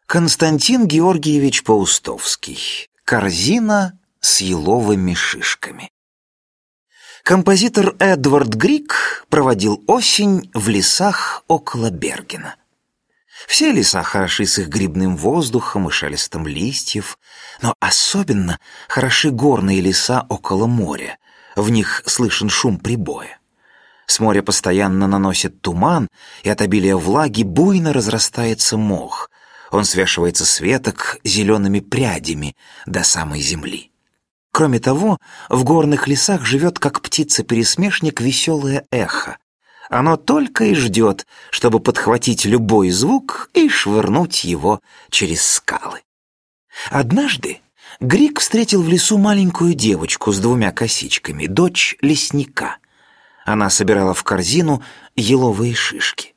Константин Георгиевич Паустовский. Корзина с еловыми шишками. Композитор Эдвард Грик проводил осень в лесах около Бергена. Все леса хороши с их грибным воздухом и шелестом листьев, но особенно хороши горные леса около моря. В них слышен шум прибоя. С моря постоянно наносит туман, и от обилия влаги буйно разрастается мох. Он свешивается с веток зелеными прядями до самой земли. Кроме того, в горных лесах живет, как птица-пересмешник, веселое эхо. Оно только и ждет, чтобы подхватить любой звук и швырнуть его через скалы. Однажды Грик встретил в лесу маленькую девочку с 2 косичками, дочь лесника. Она собирала в корзину еловые шишки.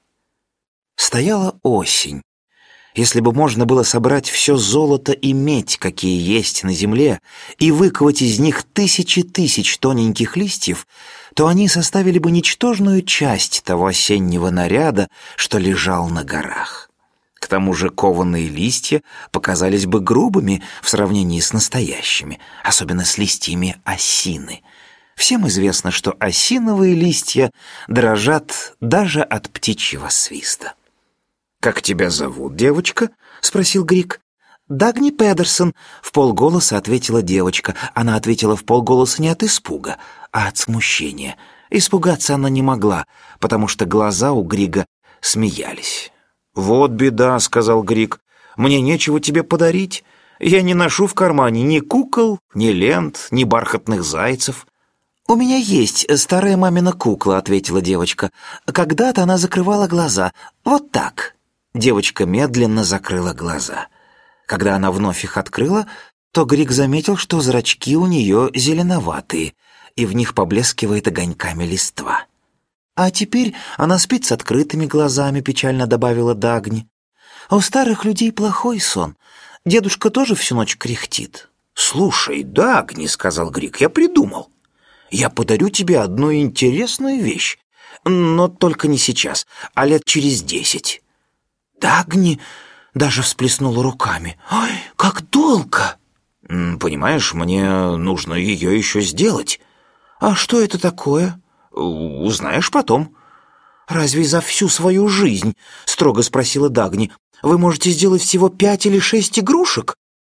Стояла осень. Если бы можно было собрать все золото и медь, какие есть на земле, и выковать из них тысячи тысяч тоненьких листьев, то они составили бы ничтожную часть того осеннего наряда, что лежал на горах. К тому же кованые листья показались бы грубыми в сравнении с настоящими, особенно с листьями осины. Всем известно, что осиновые листья дрожат даже от птичьего свиста. «Как тебя зовут, девочка?» — спросил Грик. «Дагни Педерсон», — вполголоса ответила девочка. Она ответила вполголоса не от испуга, а от смущения. Испугаться она не могла, потому что глаза у Грига смеялись. «Вот беда», — сказал Грик. «Мне нечего тебе подарить. Я не ношу в кармане ни кукол, ни лент, ни бархатных зайцев». «У меня есть старая мамина кукла», — ответила девочка. «Когда-то она закрывала глаза. Вот так». Девочка медленно закрыла глаза. Когда она вновь их открыла, то Грик заметил, что зрачки у нее зеленоватые, и в них поблескивает огоньками листва. «А теперь она спит с открытыми глазами», — печально добавила Дагни. «У старых людей плохой сон. Дедушка тоже всю ночь кряхтит». «Слушай, Дагни», — сказал Грик, — «я придумал. Я подарю тебе одну интересную вещь, но только не сейчас, а лет через 10. Дагни даже всплеснула руками. «Ой, как долго!» «Понимаешь, мне нужно ее еще сделать». «А что это такое?» «Узнаешь потом». «Разве за всю свою жизнь?» — строго спросила Дагни. «Вы можете сделать всего 5 или 6 игрушек?»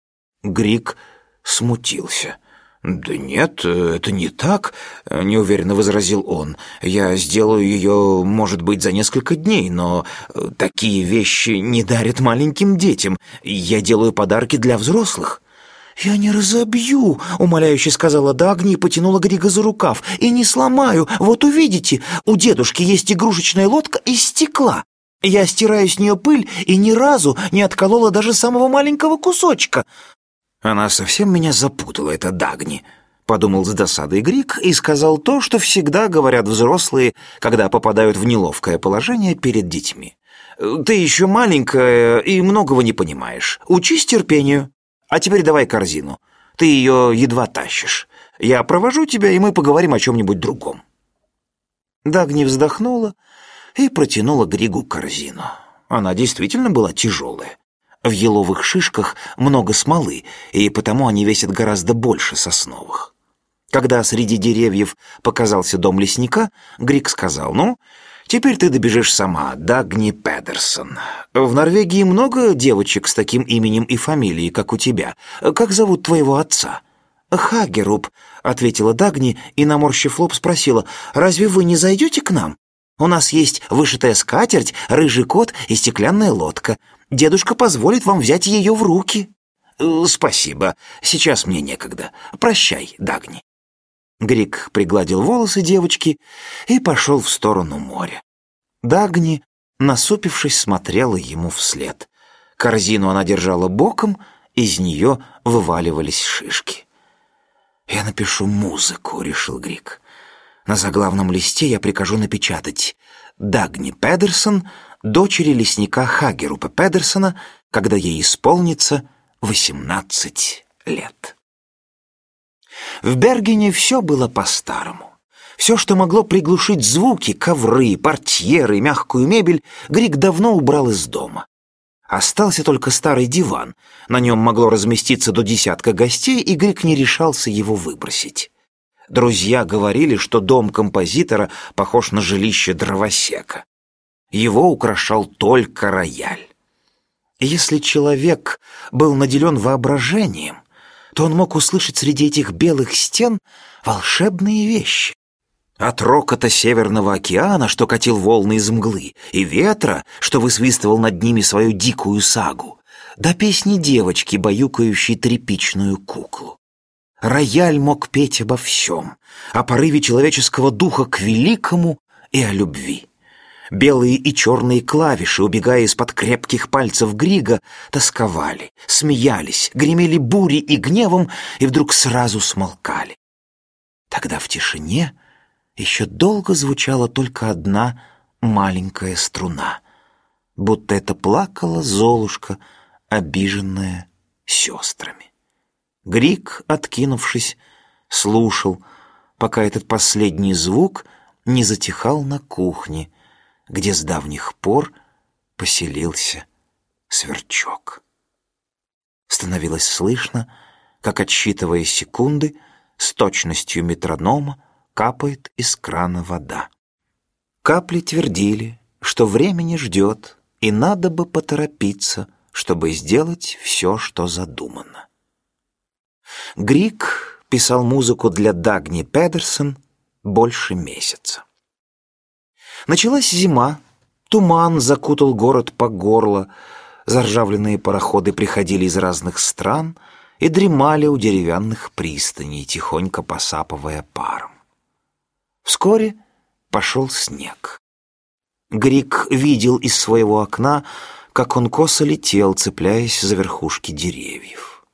Грик смутился. «Да нет, это не так», — неуверенно возразил он. «Я сделаю ее, может быть, за несколько дней, но такие вещи не дарят маленьким детям. Я делаю подарки для взрослых». «Я не разобью», — умоляюще сказала Дагни и потянула Грига за рукав. «И не сломаю. Вот увидите, у дедушки есть игрушечная лодка из стекла. Я стираю с нее пыль и ни разу не отколола даже самого маленького кусочка». «Она совсем меня запутала, эта Дагни», — подумал с досадой Грик и сказал то, что всегда говорят взрослые, когда попадают в неловкое положение перед детьми. «Ты еще маленькая и многого не понимаешь. Учись терпению. А теперь давай корзину. Ты ее едва тащишь. Я провожу тебя, и мы поговорим о чем-нибудь другом». Дагни вздохнула и протянула Григу корзину. Она действительно была тяжелая. В еловых шишках много смолы, и потому они весят гораздо больше сосновых. Когда среди деревьев показался дом лесника, Грик сказал: «Ну, теперь ты добежишь сама, Дагни Педерсон. В Норвегии много девочек с таким именем и фамилией, как у тебя. Как зовут твоего отца?» «Хагеруб», — ответила Дагни и, наморщив лоб, спросила: «Разве вы не зайдете к нам? У нас есть вышитая скатерть, рыжий кот и стеклянная лодка. Дедушка позволит вам взять ее в руки». «Спасибо. Сейчас мне некогда. Прощай, Дагни». Грик пригладил волосы девочки и пошел в сторону моря. Дагни, насупившись, смотрела ему вслед. Корзину она держала боком, из нее вываливались шишки. «Я напишу музыку», — решил Грик. «На заглавном листе я прикажу напечатать: Дагни Педерсон, дочери лесника Хагерупа Педерсона, когда ей исполнится 18 лет». В Бергене все было по-старому. Все, что могло приглушить звуки, ковры, портьеры, мягкую мебель, Грик давно убрал из дома. Остался только старый диван. На нем могло разместиться до 10 гостей, и Грик не решался его выбросить. Друзья говорили, что дом композитора похож на жилище дровосека. Его украшал только рояль. Если человек был наделен воображением, то он мог услышать среди этих белых стен волшебные вещи. От рокота Северного океана, что катил волны из мглы, и ветра, что высвистывал над ними свою дикую сагу, до песни девочки, баюкающей тряпичную куклу. Рояль мог петь обо всем, о порыве человеческого духа к великому и о любви. Белые и черные клавиши, убегая из-под крепких пальцев Грига, тосковали, смеялись, гремели бурей и гневом и вдруг сразу смолкали. Тогда в тишине еще долго звучала только одна маленькая струна, будто это плакала Золушка, обиженная сестрами. Григ, откинувшись, слушал, пока этот последний звук не затихал на кухне, где с давних пор поселился Сверчок. Становилось слышно, как, отсчитывая секунды, с точностью метронома капает из крана вода. Капли твердили, что время не ждет, и надо бы поторопиться, чтобы сделать все, что задумано. Григ писал музыку для Дагни Педерсон больше месяца. Началась зима, туман закутал город по горло, заржавленные пароходы приходили из разных стран и дремали у деревянных пристаней, тихонько посапывая паром. Вскоре пошел снег. Григ видел из своего окна, как он косо летел, цепляясь за верхушки деревьев.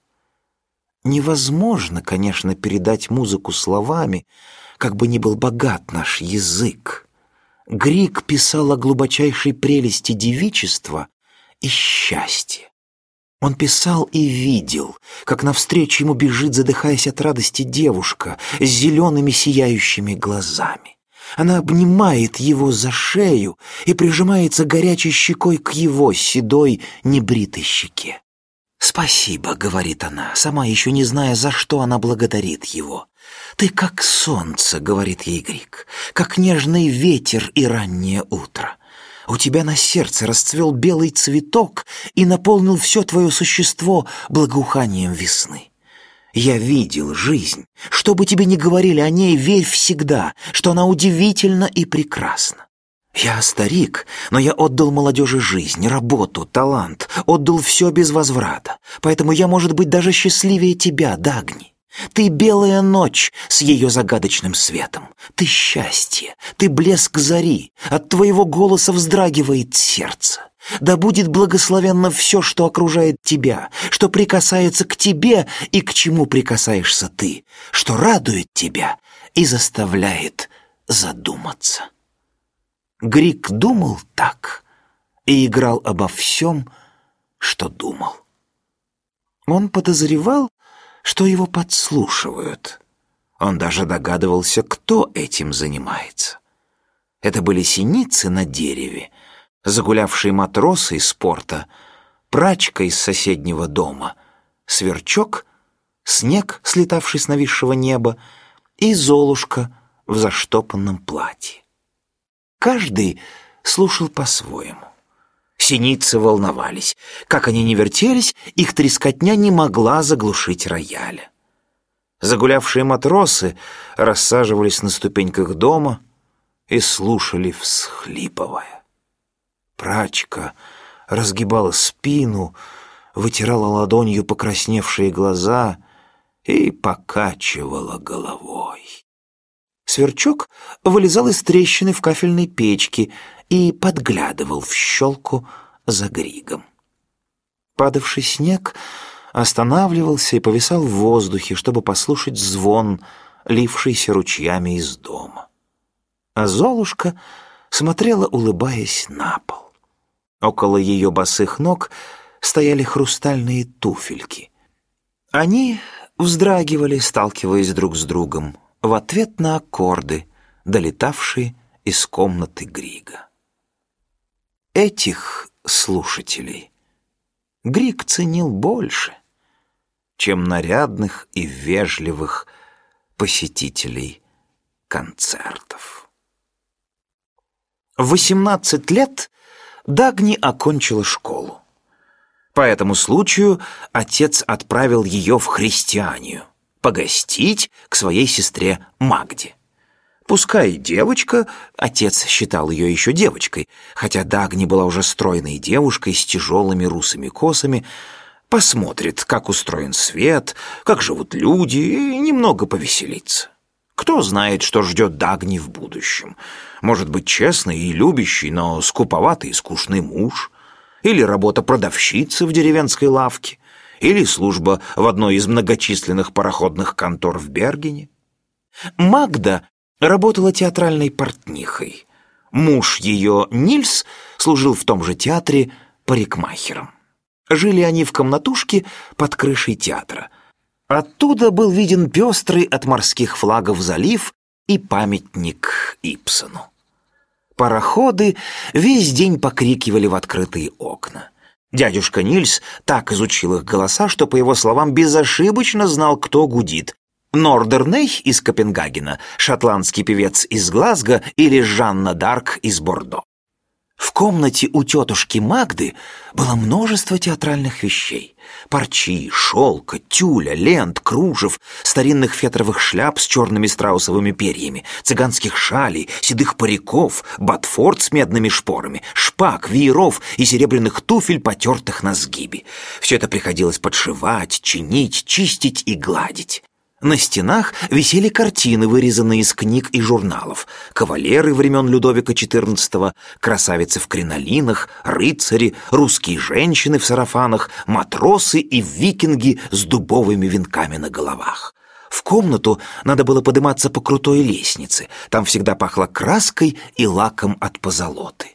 Невозможно, конечно, передать музыку словами, как бы ни был богат наш язык. Григ писал о глубочайшей прелести девичества и счастья. Он писал и видел, как навстречу ему бежит, задыхаясь от радости, девушка с зелеными сияющими глазами. Она обнимает его за шею и прижимается горячей щекой к его седой небритой щеке. «Спасибо», — говорит она, сама еще не зная, за что она благодарит его. «Ты как солнце», — говорит ей Григ, — «как нежный ветер и раннее утро. У тебя на сердце расцвел белый цветок и наполнил все твое существо благоуханием весны. Я видел жизнь. Что бы тебе ни говорили о ней, верь всегда, что она удивительна и прекрасна. Я старик, но я отдал молодежи жизнь, работу, талант, отдал все без возврата, поэтому я, может быть, даже счастливее тебя, Дагни. Ты белая ночь с ее загадочным светом. Ты счастье, ты блеск зари. От твоего голоса вздрагивает сердце. Да будет благословенно все, что окружает тебя, что прикасается к тебе и к чему прикасаешься ты, что радует тебя и заставляет задуматься». Григ думал так и играл обо всем, что думал. Он подозревал, что его подслушивают. Он даже догадывался, кто этим занимается. Это были синицы на дереве, загулявшие матросы из порта, прачка из соседнего дома, Сверчок, снег, слетавший с нависшего неба, и Золушка в заштопанном платье. Каждый слушал по-своему. Синицы волновались. Как они ни вертелись, их трескотня не могла заглушить рояля. Загулявшие матросы рассаживались на ступеньках дома и слушали, всхлипывая. Прачка разгибала спину, вытирала ладонью покрасневшие глаза и покачивала головой. Сверчок вылезал из трещины в кафельной печке и подглядывал в щелку за Григом. Падавший снег останавливался и повисал в воздухе, чтобы послушать звон, лившийся ручьями из дома. А Золушка смотрела, улыбаясь, на пол. Около ее босых ног стояли хрустальные туфельки. Они вздрагивали, сталкиваясь друг с другом, в ответ на аккорды, долетавшие из комнаты Грига. Этих слушателей Григ ценил больше, чем нарядных и вежливых посетителей концертов. В 18 лет Дагни окончила школу. По этому случаю отец отправил ее в христианию погостить к своей сестре Магде. Пускай девочка, отец считал ее еще девочкой, хотя Дагни была уже стройной девушкой с тяжелыми русыми косами, посмотрит, как устроен свет, как живут люди, и немного повеселится. Кто знает, что ждет Дагни в будущем. Может быть, честный и любящий, но скуповатый и скучный муж, или работа продавщицы в деревенской лавке, или служба в одной из многочисленных пароходных контор в Бергене. Магда работала театральной портнихой. Муж ее, Нильс, служил в том же театре парикмахером. Жили они в комнатушке под крышей театра. Оттуда был виден пестрый от морских флагов залив и памятник Ибсену. Пароходы весь день покрикивали в открытые окна. Дядюшка Нильс так изучил их голоса, что, по его словам, безошибочно знал, кто гудит. Нордерней из Копенгагена, шотландский певец из Глазго или Жанна Дарк из Бордо. В комнате у тетушки Магды было множество театральных вещей. Парчи, шелка, тюля, лент, кружев, старинных фетровых шляп с черными страусовыми перьями, цыганских шалей, седых париков, ботфорд с медными шпорами, шпаг, вееров и серебряных туфель, потертых на сгибе. Все это приходилось подшивать, чинить, чистить и гладить. На стенах висели картины, вырезанные из книг и журналов. Кавалеры времен Людовика XIV, красавицы в кринолинах, рыцари, русские женщины в сарафанах, матросы и викинги с дубовыми венками на головах. В комнату надо было подниматься по крутой лестнице. Там всегда пахло краской и лаком от позолоты.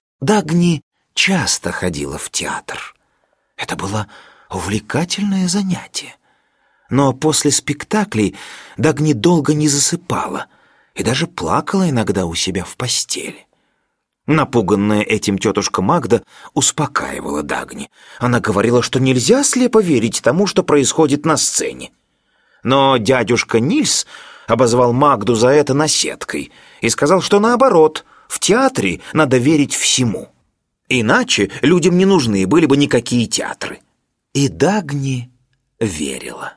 Дагни часто ходила в театр. Это было увлекательное занятие. Но после спектаклей Дагни долго не засыпала и даже плакала иногда у себя в постели. Напуганная этим тетушка Магда успокаивала Дагни. Она говорила, что нельзя слепо верить тому, что происходит на сцене. Но дядюшка Нильс обозвал Магду за это наседкой и сказал, что наоборот, в театре надо верить всему. Иначе людям не нужны были бы никакие театры. И Дагни верила.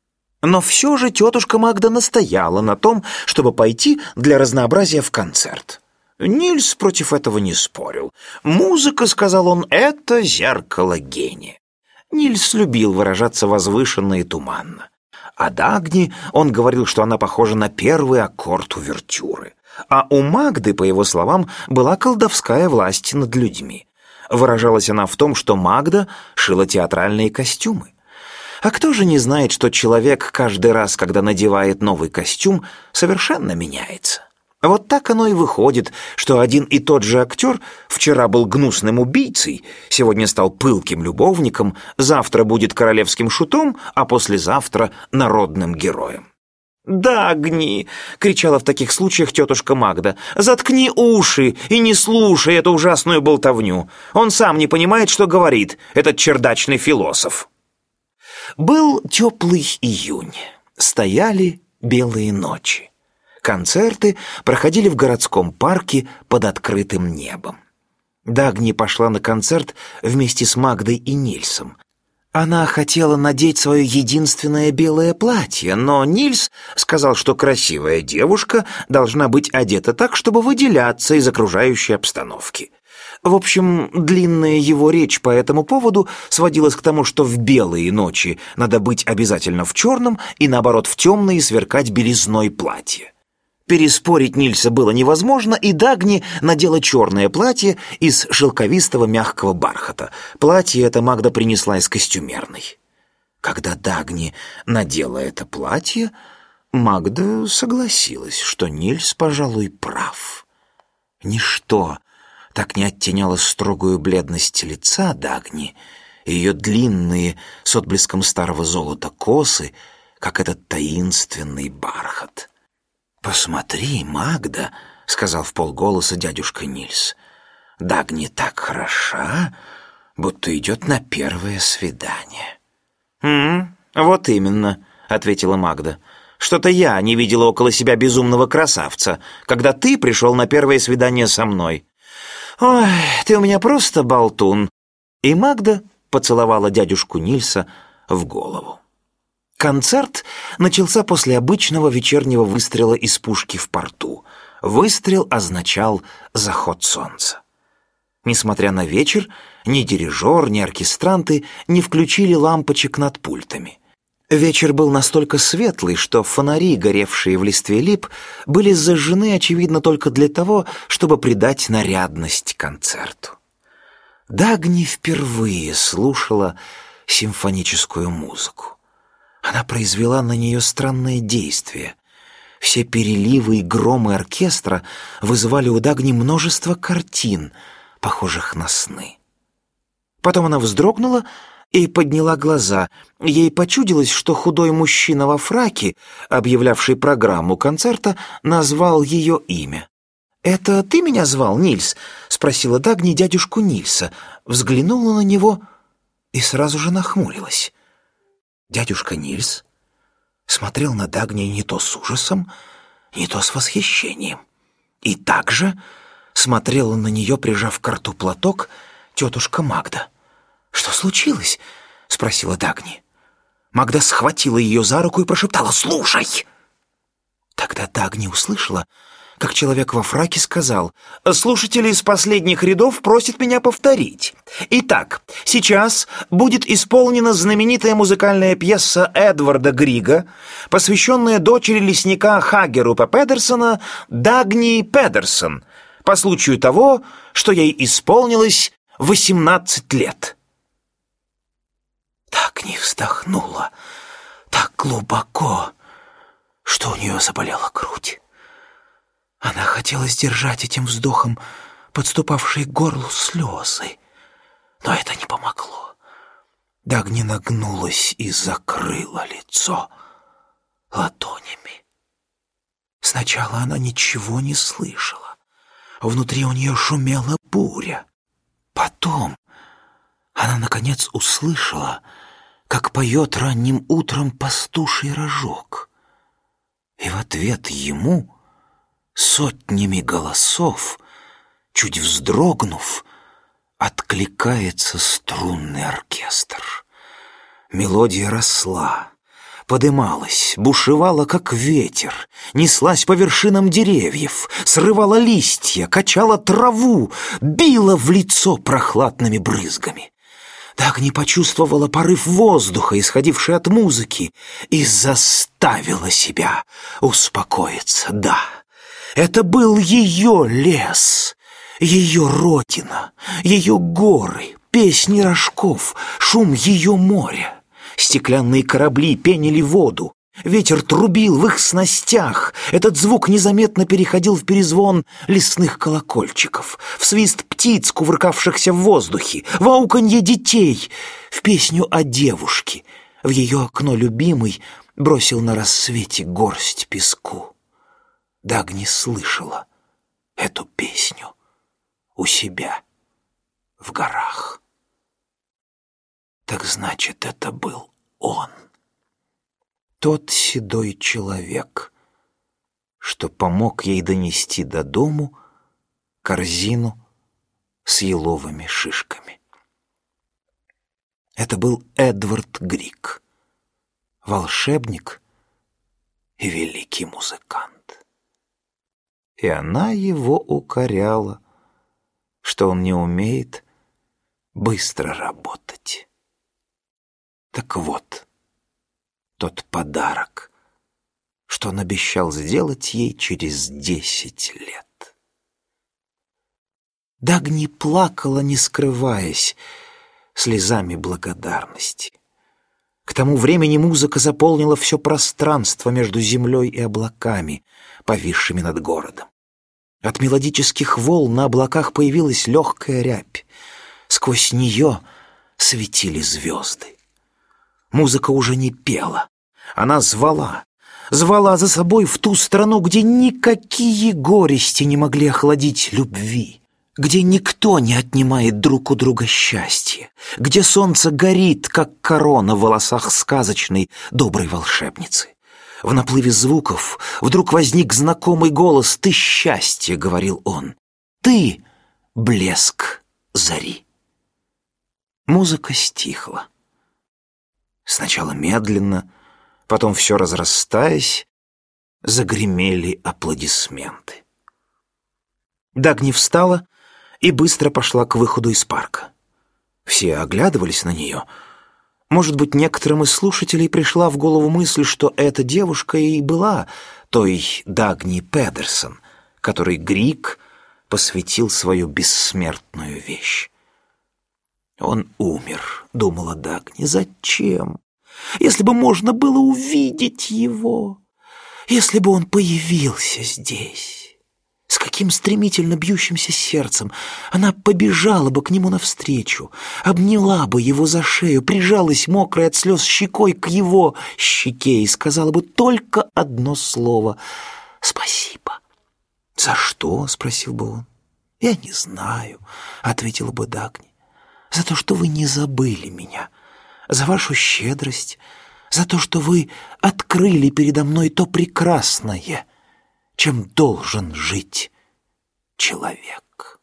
Но все же тетушка Магда настояла на том, чтобы пойти для разнообразия в концерт. Нильс против этого не спорил. «Музыка, — сказал он, — это зеркало гения». Нильс любил выражаться возвышенно и туманно. О Дагни он говорил, что она похожа на первый аккорд увертюры. А у Магды, по его словам, была колдовская власть над людьми. Выражалась она в том, что Магда шила театральные костюмы. А кто же не знает, что человек каждый раз, когда надевает новый костюм, совершенно меняется? Вот так оно и выходит, что один и тот же актер вчера был гнусным убийцей, сегодня стал пылким любовником, завтра будет королевским шутом, а послезавтра народным героем. «Дагни!» — кричала в таких случаях тетушка Магда. «Заткни уши и не слушай эту ужасную болтовню. Он сам не понимает, что говорит, этот чердачный философ». Был теплый июнь, стояли белые ночи. Концерты проходили в городском парке под открытым небом. Дагни пошла на концерт вместе с Магдой и Нильсом. Она хотела надеть свое единственное белое платье, но Нильс сказал, что красивая девушка должна быть одета так, чтобы выделяться из окружающей обстановки. В общем, длинная его речь по этому поводу сводилась к тому, что в белые ночи надо быть обязательно в черном и, наоборот, в темные сверкать белизной платье. Переспорить Нильса было невозможно, и Дагни надела черное платье из шелковистого мягкого бархата. Платье это Магда принесла из костюмерной. Когда Дагни надела это платье, Магда согласилась, что Нильс, пожалуй, прав. Ничто так не оттеняло строгую бледность лица Дагни и ее длинные с отблеском старого золота косы, как этот таинственный бархат. «Посмотри, Магда», — сказал вполголоса дядюшка Нильс, — «Дагни так хороша, будто идет на первое свидание». «Вот именно», — ответила Магда. «Что-то я не видела около себя безумного красавца, когда ты пришел на первое свидание со мной. Ой, ты у меня просто болтун». И Магда поцеловала дядюшку Нильса в голову. Концерт начался после обычного вечернего выстрела из пушки в порту. Выстрел означал заход солнца. Несмотря на вечер, ни дирижер, ни оркестранты не включили лампочек над пультами. Вечер был настолько светлый, что фонари, горевшие в листве лип, были зажжены, очевидно, только для того, чтобы придать нарядность концерту. Дагни впервые слушала симфоническую музыку. Она произвела на нее странное действие. Все переливы и громы оркестра вызывали у Дагни множество картин, похожих на сны. Потом она вздрогнула и подняла глаза. Ей почудилось, что худой мужчина во фраке, объявлявший программу концерта, назвал ее имя. «Это ты меня звал, Нильс?» — спросила Дагни дядюшку Нильса, взглянула на него и сразу же нахмурилась. Дядюшка Нильс смотрел на Дагни не то с ужасом, не то с восхищением. И также смотрела на нее, прижав к рту платок, тетушка Магда. «Что случилось?» — спросила Дагни. Магда схватила ее за руку и прошептала: «Слушай!» Тогда Дагни услышала, как человек во фраке сказал: «Слушатели из последних рядов просят меня повторить. Итак, сейчас будет исполнена знаменитая музыкальная пьеса Эдварда Грига, посвященная дочери лесника Хагерупа Педерсона Дагни Педерсон, по случаю того, что ей исполнилось 18 лет». Дагни вздохнула так глубоко, что у нее заболела грудь. Она хотела сдержать этим вздохом подступавшие к горлу слезы, но это не помогло. Дагни нагнулась и закрыла лицо ладонями. Сначала она ничего не слышала. Внутри у нее шумела буря. Потом она, наконец, услышала, как поет ранним утром пастуший рожок. И в ответ ему сотнями голосов, чуть вздрогнув, откликается струнный оркестр. Мелодия росла, подымалась, бушевала, как ветер, неслась по вершинам деревьев, срывала листья, качала траву, била в лицо прохладными брызгами. Дагни почувствовала порыв воздуха, исходивший от музыки, и заставила себя успокоиться. Да, это был ее лес, ее родина, ее горы, песни рожков, шум ее моря. Стеклянные корабли пенили воду, ветер трубил в их снастях. Этот звук незаметно переходил в перезвон лесных колокольчиков, в свист птиц, кувыркавшихся в воздухе, в ауканье детей, в песню о девушке. В ее окно любимый бросил на рассвете горсть песку. Дагни слышала эту песню у себя в горах. Так значит, это был он, тот седой человек, что помог ей донести до дому корзину с еловыми шишками. Это был Эдвард Григ, волшебник и великий музыкант. И она его укоряла, что он не умеет быстро работать. Так вот, тот подарок, что он обещал сделать ей через 10 лет. Дагни плакала, не скрываясь, слезами благодарности. К тому времени музыка заполнила все пространство между землей и облаками, повисшими над городом. От мелодических волн на облаках появилась легкая рябь. Сквозь нее светили звезды. Музыка уже не пела. Она звала за собой в ту страну, где никакие горести не могли охладить любви. где никто не отнимает друг у друга счастье, где солнце горит, как корона в волосах сказочной доброй волшебницы. В наплыве звуков вдруг возник знакомый голос: «Ты счастье», — говорил он, — «ты блеск зари». Музыка стихла. Сначала медленно, потом все разрастаясь, загремели аплодисменты. Дагни встала и быстро пошла к выходу из парка. Все оглядывались на нее. Может быть, некоторым из слушателей пришла в голову мысль, что эта девушка и была той Дагни Педерсон, которой Григ посвятил свою бессмертную вещь. «Он умер», — думала Дагни. «Зачем? Если бы можно было увидеть его, если бы он появился здесь». С каким стремительно бьющимся сердцем она побежала бы к нему навстречу, обняла бы его за шею, прижалась мокрой от слез щекой к его щеке и сказала бы только одно слово: «Спасибо». «За что?» — спросил бы он. «Я не знаю», — ответила бы Дагни. «За то, что вы не забыли меня, за вашу щедрость, за то, что вы открыли передо мной то прекрасное, чем должен жить человек».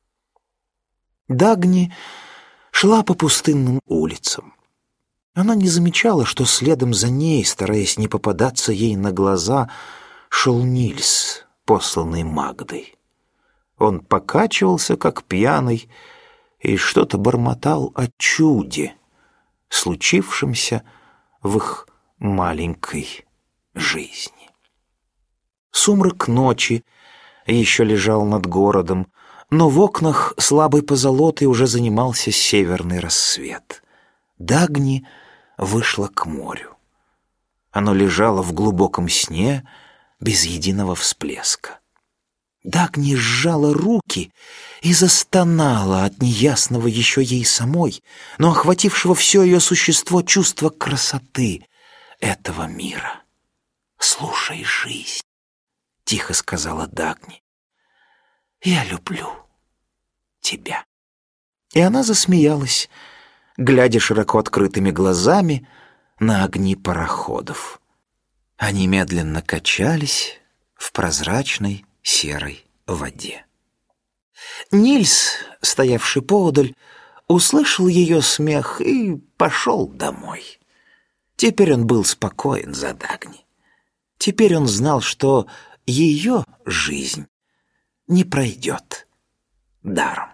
Дагни шла по пустынным улицам. Она не замечала, что следом за ней, стараясь не попадаться ей на глаза, шел Нильс, посланный Магдой. Он покачивался, как пьяный, и что-то бормотал о чуде, случившемся в их маленькой жизни. Сумрак ночи еще лежал над городом, но в окнах слабой позолотой уже занимался северный рассвет. Дагни вышла к морю. Оно лежало в глубоком сне, без единого всплеска. Дагни сжала руки и застонала от неясного еще ей самой, но охватившего все ее существо чувства красоты этого мира. «Слушай, жизнь», — тихо сказала Дагни, — «я люблю тебя». И она засмеялась, глядя широко открытыми глазами на огни пароходов. Они медленно качались в прозрачной серой воде. Нильс, стоявший поодаль, услышал ее смех и пошел домой. Теперь он был спокоен за Дагни. Теперь он знал, что ее жизнь не пройдет даром.